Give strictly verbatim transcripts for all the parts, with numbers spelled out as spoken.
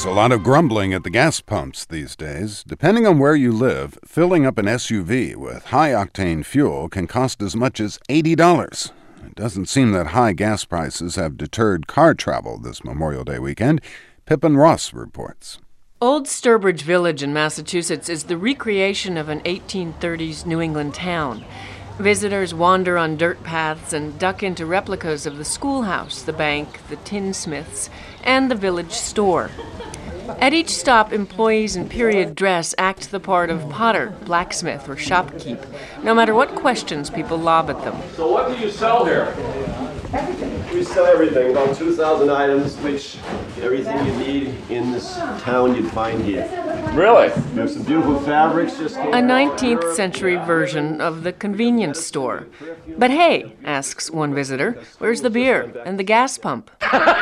a lot of grumbling at the gas pumps these days. Depending on where you live, filling up an S U V with high-octane fuel can cost as much as eighty dollars. It doesn't seem that high gas prices have deterred car travel this Memorial Day weekend. Pippin Ross reports. Old Sturbridge Village in Massachusetts is the recreation of an eighteen thirties New England town. Visitors wander on dirt paths and duck into replicas of the schoolhouse, the bank, the tinsmiths, and the village store. At each stop, employees in period dress act the part of potter, blacksmith, or shopkeep, no matter what questions people lob at them. So what do you sell here? We sell everything, about two thousand items, which everything you need in this town you'd find here. Really? We have some beautiful fabrics. Just A nineteenth century version of the convenience store. But hey, asks one visitor, where's the beer and the gas pump?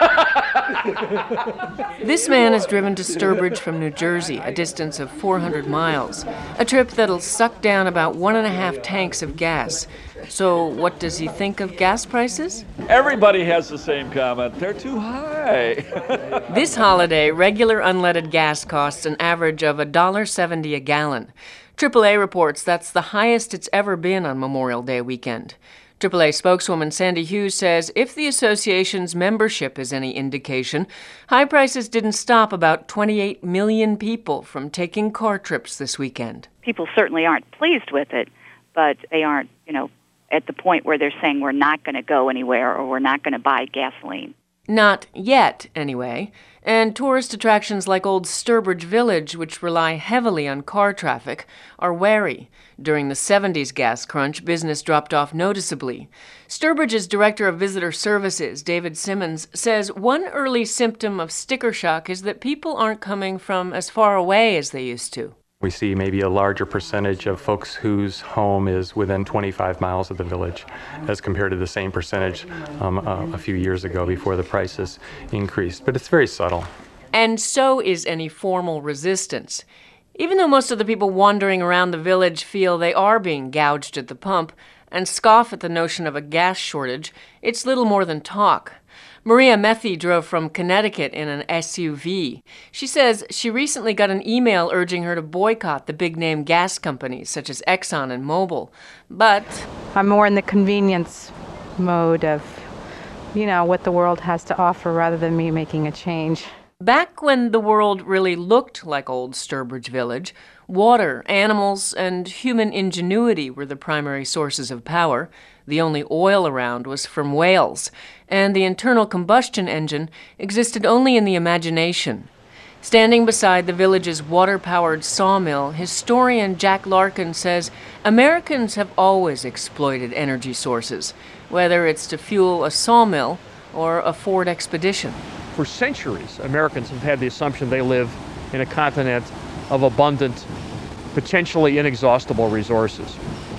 This man is driven to Sturbridge from New Jersey, a distance of four hundred miles, a trip that'll suck down about one and a half tanks of gas. So what does he think of gas prices? Everybody has the same comment. They're too high. This holiday, regular unleaded gas costs an average of one dollar seventy a gallon. triple A reports that's the highest it's ever been on Memorial Day weekend. triple A spokeswoman Sandy Hughes says if the association's membership is any indication, high prices didn't stop about twenty-eight million people from taking car trips this weekend. People certainly aren't pleased with it, but they aren't, you know, at the point where they're saying we're not going to go anywhere or we're not going to buy gasoline. Not yet, anyway. And tourist attractions like Old Sturbridge Village, which rely heavily on car traffic, are wary. During the seventies gas crunch, business dropped off noticeably. Sturbridge's director of visitor services, David Simmons, says one early symptom of sticker shock is that people aren't coming from as far away as they used to. We see maybe a larger percentage of folks whose home is within twenty-five miles of the village as compared to the same percentage um, uh, a few years ago before the prices increased. But it's very subtle. And so is any formal resistance. Even though most of the people wandering around the village feel they are being gouged at the pump and scoff at the notion of a gas shortage, it's little more than talk. Maria Methy drove from Connecticut in an S U V. She says she recently got an email urging her to boycott the big-name gas companies such as Exxon and Mobil. But I'm more in the convenience mode of, you know, what the world has to offer rather than me making a change. Back when the world really looked like Old Sturbridge Village, water, animals, and human ingenuity were the primary sources of power. The only oil around was from whales, and the internal combustion engine existed only in the imagination. Standing beside the village's water-powered sawmill, historian Jack Larkin says Americans have always exploited energy sources, whether it's to fuel a sawmill or a Ford Expedition. For centuries, Americans have had the assumption they live in a continent of abundant, potentially inexhaustible resources.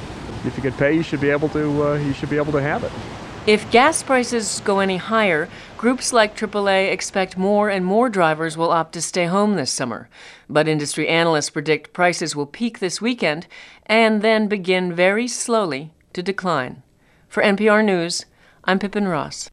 If you can pay, you should be able to. Uh, you should be able to have it. If gas prices go any higher, groups like triple A expect more and more drivers will opt to stay home this summer. But industry analysts predict prices will peak this weekend and then begin very slowly to decline. For N P R News, I'm Pippin Ross.